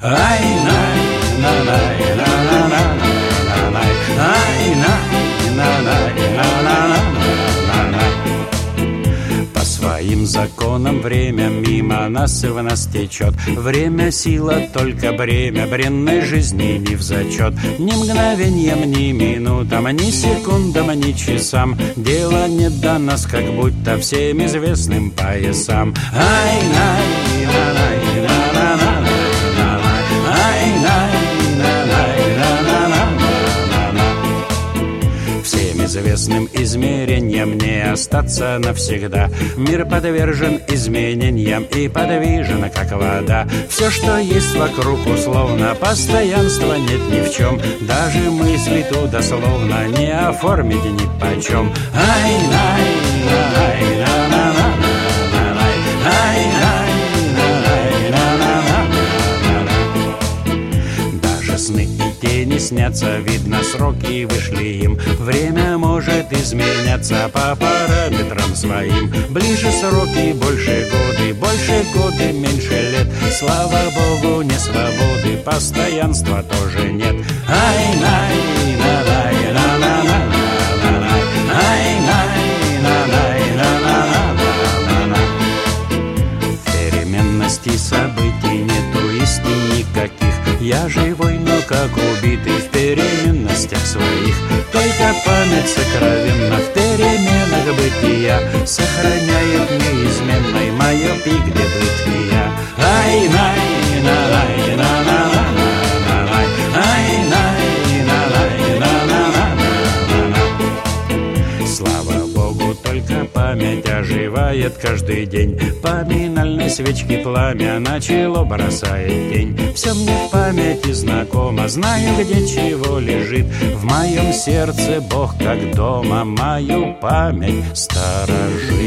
Ай, най, на, най, на, на, на, на, най, ай, най, на, най, на, на, на, на, на. По своим законам время мимо нас и в нас течет. Время — сила, только бремя бренной жизни не взачет. Ни мгновеньем, ни минутам, ни секундам, ни часам дело не до нас, как будто всем известным поясам. Ай, най, на, най, на, на, на, на, най, ай, най, на, най, на, на, на, на, на. Всем известным измерениям не остаться навсегда. Мир подвержен изменениям и подвижен, как вода. Все, что есть вокруг, условно, постоянства нет ни в чем. Даже мысли тут дословно не оформить ни почем. Ай, най, на, най, на, на, на, на, най, ай, най, на, най, на, на, на, на, на. Даже сны и тени снятся, видно, сроки вышли им. Время может изменяться по параметрам своим. Ближе сроки, больше годы, меньше лет. Слава Богу, не свободы, постоянства тоже нет. Ай, най, на, най, на, на, на, на, най, ай, най, на, най, на, на, на, на, на. Переменности событий нету истин никаких. Я живой, но как убитый в переменностях своих. Только память сокровенна в переменах бытия сохраняет неизменной мое пик где бытия. Ай, най, на, най, на, на, на, на, най, ай, най, на, най, на, на, на, на, на. Слава Богу, только память оживает каждый день. Поминальной свечки пламя начало бросает тень. Все мне в памяти знакомо, знаю, где чего лежит. В моем сердце Бог как дома, мою память сторожит.